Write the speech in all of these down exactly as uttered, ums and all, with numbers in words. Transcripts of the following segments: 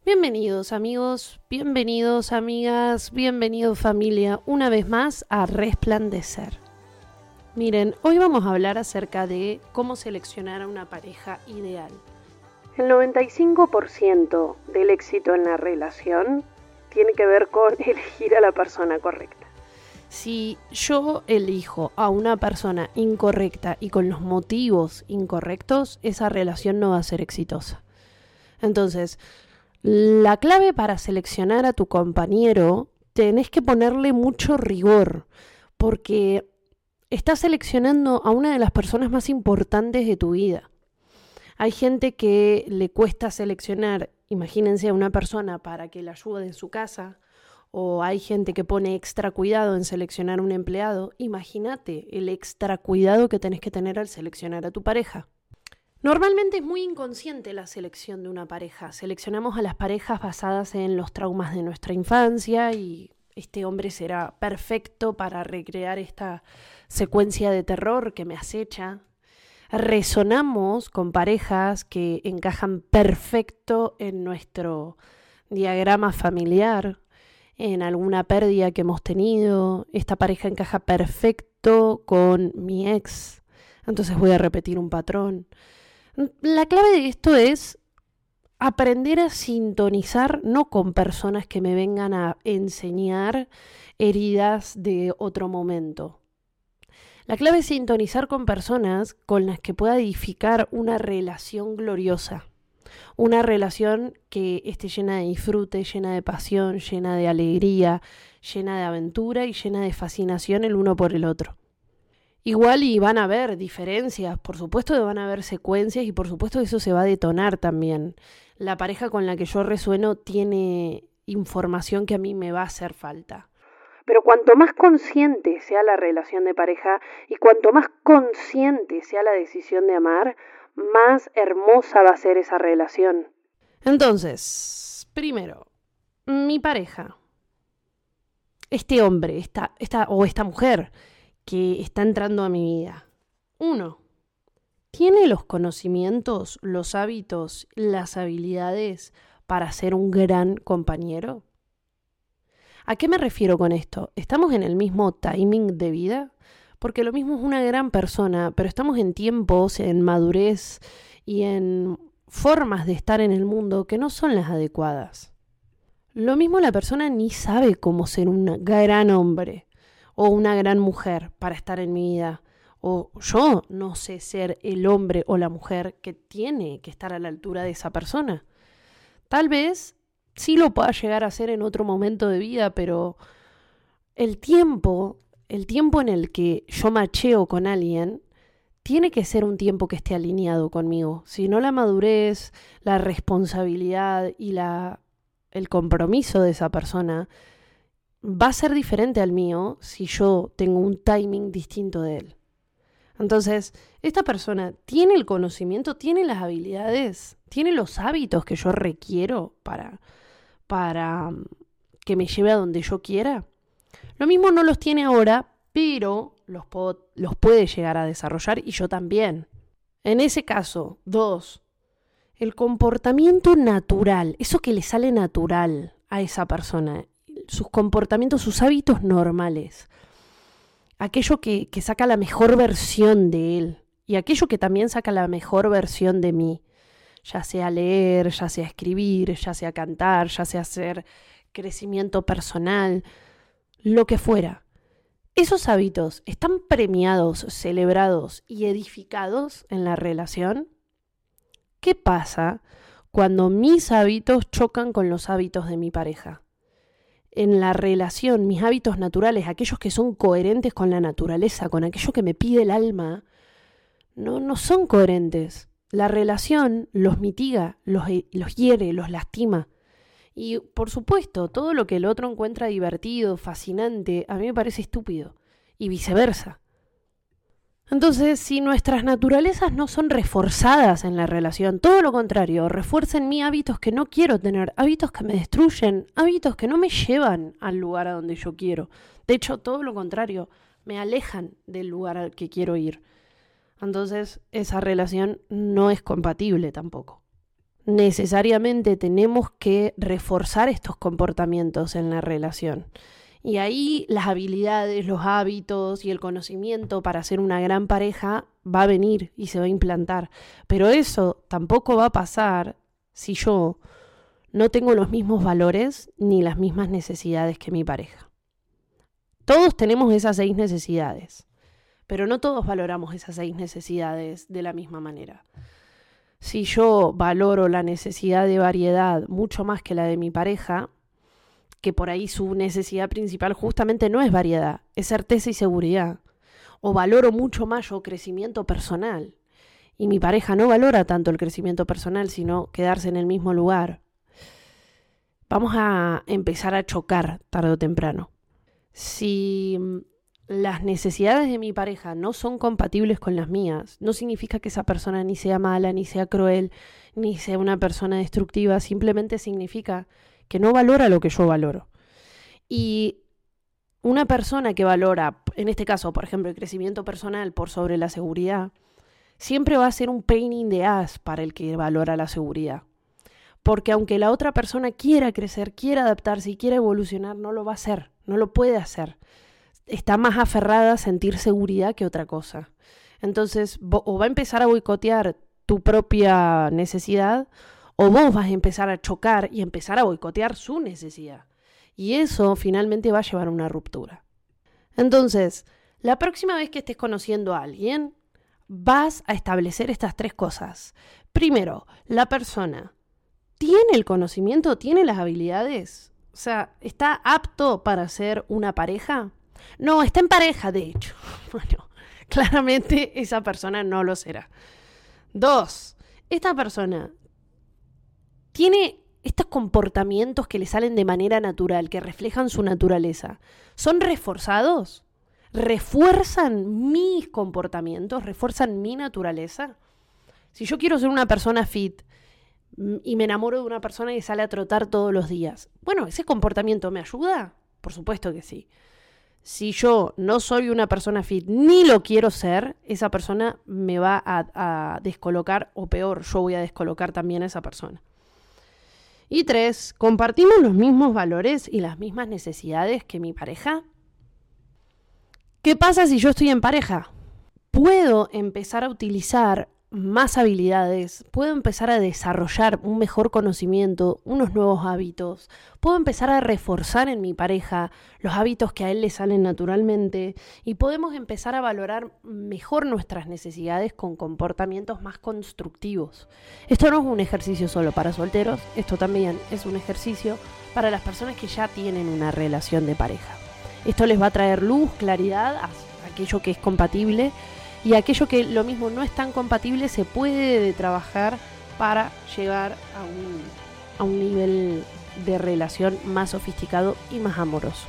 Bienvenidos amigos, bienvenidos amigas, bienvenidos familia, una vez más a Resplandecer. Miren, hoy vamos a hablar acerca de cómo seleccionar a una pareja ideal. El noventa y cinco por ciento del éxito en la relación tiene que ver con elegir a la persona correcta. Si yo elijo a una persona incorrecta y con los motivos incorrectos, esa relación no va a ser exitosa. Entonces, la clave para seleccionar a tu compañero, tenés que ponerle mucho rigor, porque estás seleccionando a una de las personas más importantes de tu vida. Hay gente que le cuesta seleccionar, imagínense a una persona para que la ayude en su casa, o hay gente que pone extra cuidado en seleccionar a un empleado. Imagínate el extra cuidado que tenés que tener al seleccionar a tu pareja. Normalmente es muy inconsciente la selección de una pareja. Seleccionamos a las parejas basadas en los traumas de nuestra infancia y este hombre será perfecto para recrear esta secuencia de terror que me acecha. Resonamos con parejas que encajan perfecto en nuestro diagrama familiar, en alguna pérdida que hemos tenido. Esta pareja encaja perfecto con mi ex, entonces voy a repetir un patrón. La clave de esto es aprender a sintonizar, no con personas que me vengan a enseñar heridas de otro momento. La clave es sintonizar con personas con las que pueda edificar una relación gloriosa. Una relación que esté llena de disfrute, llena de pasión, llena de alegría, llena de aventura y llena de fascinación el uno por el otro. Igual y van a haber diferencias, por supuesto que van a haber secuencias y por supuesto que eso se va a detonar también. La pareja con la que yo resueno tiene información que a mí me va a hacer falta. Pero cuanto más consciente sea la relación de pareja y cuanto más consciente sea la decisión de amar, más hermosa va a ser esa relación. Entonces, primero, mi pareja, este hombre, esta, esta, o esta mujer que está entrando a mi vida. Uno, ¿tiene los conocimientos, los hábitos, las habilidades para ser un gran compañero? ¿A qué me refiero con esto? ¿Estamos en el mismo timing de vida? Porque lo mismo es una gran persona, pero estamos en tiempos, en madurez y en formas de estar en el mundo que no son las adecuadas. Lo mismo la persona ni sabe cómo ser un gran hombre o una gran mujer para estar en mi vida. O yo no sé ser el hombre o la mujer que tiene que estar a la altura de esa persona. Tal vez sí lo pueda llegar a ser en otro momento de vida, pero el tiempo, el tiempo en el que yo macheo con alguien, tiene que ser un tiempo que esté alineado conmigo. Si no, la madurez, la responsabilidad y la, el compromiso de esa persona va a ser diferente al mío si yo tengo un timing distinto de él. Entonces, esta persona tiene el conocimiento, tiene las habilidades, tiene los hábitos que yo requiero para, para que me lleve a donde yo quiera. Lo mismo no los tiene ahora, pero los, puedo, los puede llegar a desarrollar y yo también. En ese caso, dos, el comportamiento natural, eso que le sale natural a esa persona, sus comportamientos, sus hábitos normales, aquello que, que saca la mejor versión de él y aquello que también saca la mejor versión de mí, ya sea leer, ya sea escribir, ya sea cantar, ya sea hacer crecimiento personal, lo que fuera. Esos hábitos están premiados, celebrados y edificados en la relación. ¿Qué pasa cuando mis hábitos chocan con los hábitos de mi pareja? En la relación, mis hábitos naturales, aquellos que son coherentes con la naturaleza, con aquello que me pide el alma, no, no son coherentes. La relación los mitiga, los, los hiere, los lastima. Y por supuesto, todo lo que el otro encuentra divertido, fascinante, a mí me parece estúpido. Y viceversa. Entonces, si nuestras naturalezas no son reforzadas en la relación, todo lo contrario, refuercen en mí hábitos que no quiero tener, hábitos que me destruyen, hábitos que no me llevan al lugar a donde yo quiero. De hecho, todo lo contrario, me alejan del lugar al que quiero ir. Entonces, esa relación no es compatible tampoco. necesariamente tenemos que reforzar estos comportamientos en la relación. Y ahí las habilidades, los hábitos y el conocimiento para ser una gran pareja va a venir y se va a implantar. Pero eso tampoco va a pasar si yo no tengo los mismos valores ni las mismas necesidades que mi pareja. Todos tenemos esas seis necesidades, pero no todos valoramos esas seis necesidades de la misma manera. Si yo valoro la necesidad de variedad mucho más que la de mi pareja, que por ahí su necesidad principal justamente no es variedad, es certeza y seguridad, o valoro mucho más yo crecimiento personal, y mi pareja no valora tanto el crecimiento personal, sino quedarse en el mismo lugar, vamos a empezar a chocar tarde o temprano. Si las necesidades de mi pareja no son compatibles con las mías, no significa que esa persona ni sea mala, ni sea cruel, ni sea una persona destructiva, simplemente significa que no valora lo que yo valoro. Y una persona que valora, en este caso, por ejemplo, el crecimiento personal por sobre la seguridad, siempre va a ser un pain in the ass para el que valora la seguridad. Porque aunque la otra persona quiera crecer, quiera adaptarse y quiera evolucionar, no lo va a hacer, no lo puede hacer. Está más aferrada a sentir seguridad que otra cosa. Entonces, o va a empezar a boicotear tu propia necesidad, o vos vas a empezar a chocar y empezar a boicotear su necesidad. Y eso finalmente va a llevar a una ruptura. Entonces, la próxima vez que estés conociendo a alguien, vas a establecer estas tres cosas. Primero, la persona tiene el conocimiento, tiene las habilidades. O sea, ¿está apto para ser una pareja? No, está en pareja, de hecho. Bueno, claramente esa persona no lo será. Dos, esta persona tiene estos comportamientos que le salen de manera natural, que reflejan su naturaleza. ¿Son reforzados? ¿Refuerzan mis comportamientos? ¿Refuerzan mi naturaleza? Si yo quiero ser una persona fit y me enamoro de una persona que sale a trotar todos los días, bueno, ¿ese comportamiento me ayuda? Por supuesto que sí. Si yo no soy una persona fit ni lo quiero ser, esa persona me va a, a descolocar, o peor, yo voy a descolocar también a esa persona. Y tres, ¿compartimos los mismos valores y las mismas necesidades que mi pareja? ¿Qué pasa si yo estoy en pareja? Puedo empezar a utilizar más habilidades, puedo empezar a desarrollar un mejor conocimiento, unos nuevos hábitos, puedo empezar a reforzar en mi pareja los hábitos que a él le salen naturalmente y podemos empezar a valorar mejor nuestras necesidades con comportamientos más constructivos. Esto no es un ejercicio solo para solteros, esto también es un ejercicio para las personas que ya tienen una relación de pareja. Esto les va a traer luz, claridad a aquello que es compatible. Y aquello que lo mismo no es tan compatible se puede trabajar para llegar a un, a un nivel de relación más sofisticado y más amoroso.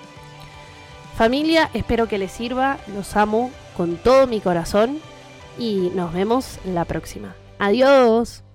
Familia, espero que les sirva, los amo con todo mi corazón y nos vemos la próxima. Adiós.